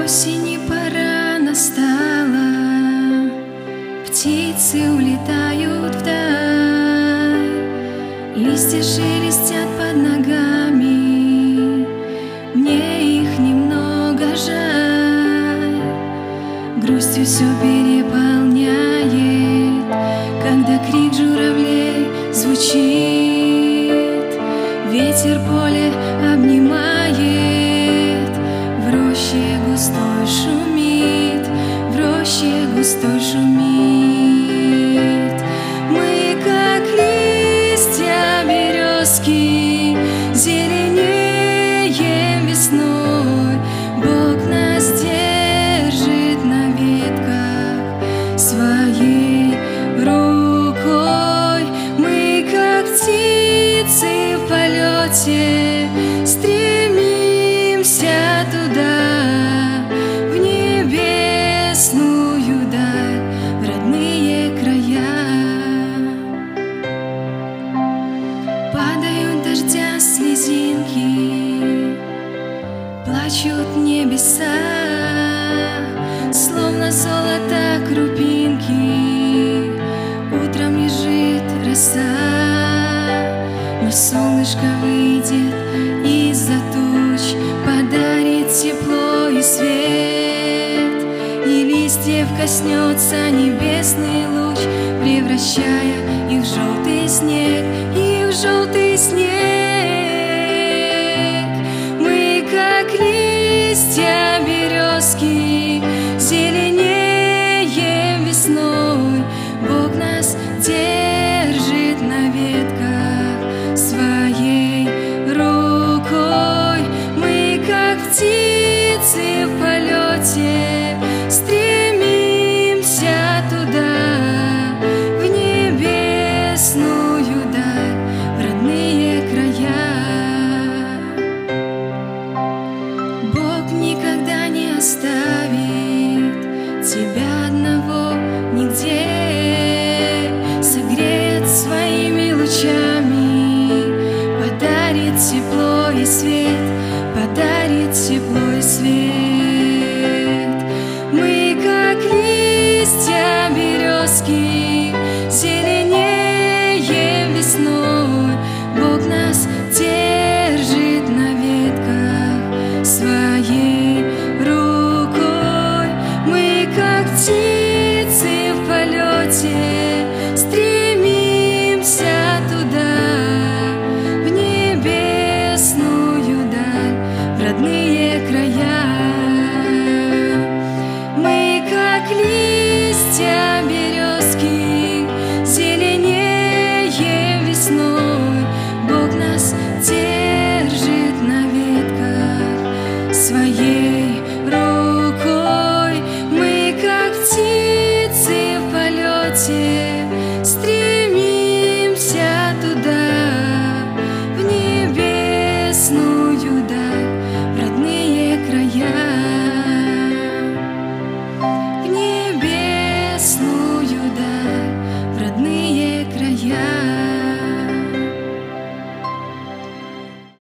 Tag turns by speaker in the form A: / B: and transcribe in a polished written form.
A: Осени пора настала, птицы улетают вдаль, листья шелестят под ногами, мне их немного жаль. Грустью все переполняет, когда крик журавлей звучит, ветер поле обнимает, в роще густой шумит, в роще густой шумит. Мы, как листья березки, зеленеем весной. Бог нас держит на ветках своей рукой. Мы, как птицы в полете, стремимся туда, в небесную даль, в родные края. Падают дождя слезинки, плачут небеса, словно золото крупинки. Утром лежит роса, но солнышко выйдет из-за туч, подарит тепло и свет, и листьев коснется небесный луч, превращая их в желтый снег, их в желтый снег. Мы, как листья березки, зеленеем весной. Бог нас держит на ветках своей рукой. Мы, как птицы в полете, стремимся туда, в небесную даль, в родные края. Бог никогда не оставит тебя одного нигде, согреет своими лучами, подарит тепло и свет, подарит тепло и свет.